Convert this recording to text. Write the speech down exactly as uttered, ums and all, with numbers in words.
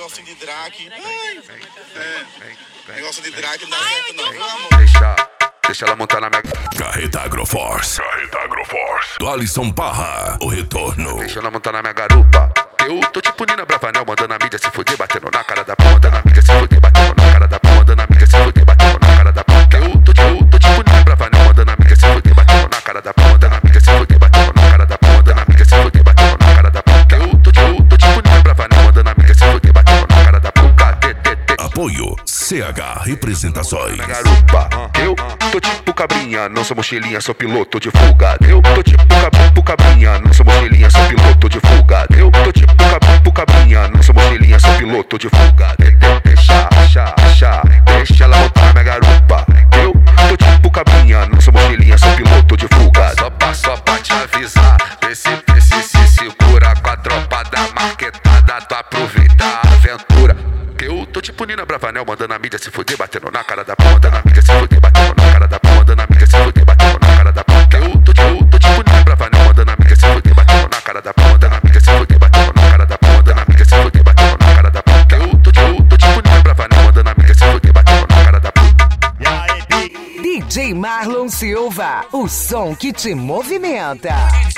negocinho de drag. Ai, é. Negócio de drag não dá Ai, certo, não, viu, amor? Deixa, deixa ela montar na minha... Carreta Agroforce. Carreta Agroforce. Do Alisson Parra, o retorno. Deixa ela montar na minha garupa. Eu tô tipo Nina Bravanel, mandando a mídia se fuder, batendo na cara da pão, mandando a mídia se fuder, batendo na cara da pão, mandando a mídia se fuder, batendo na cara da pão. Eu tô, eu tô tipo Nina Bravanel, mandando a mídia se fuder, batendo na cara da pão, mandando a mídia se fuder, batendo na cara da pão, mandando a mídia se fuder, batendo na cara da pão. Eu tô, eu tô tipo Nina Bravanel, mandando a mídia se fuder, batendo na cara da pão. Apoio C H Representações. Garupa, eu tô tipo cabrinha, não sou mochilinha, sou piloto de fuga. Eu tô tipo cab cabrinha, não sou mochilinha, sou piloto de fuga. Eu tô tipo cab cabrinha, não sou mochilinha, sou piloto de fuga. De, de, deixa, deixa, deixa, deixa ela montar na minha garupa. Eu tô tipo cabrinha, não sou mochilinha, sou piloto de fuga. Só pra, só pra te avisar, esse, esse se segura com a tropa da marquetada, tu aproveita a aventura. Eu tô tipo Nina Bravanel, mandando a mídia se fuder, batendo na cara da pão, mandando a mídia se fuder, batendo na cara da pão, mandando a mídia se fuder, batendo na cara da pão. Eu tô, eu tô tipo Nina Bravanel, mandando a mídia se fuder, batendo na cara da pão, mandando a mídia se fuder, batendo na cara da pão, mandando a mídia se fuder, batendo na cara da pão. Eu tô, eu tô tipo Nina Bravanel, mandando a mídia se fuder, batendo na cara da pão. D J Marlon Silva, o som que te movimenta.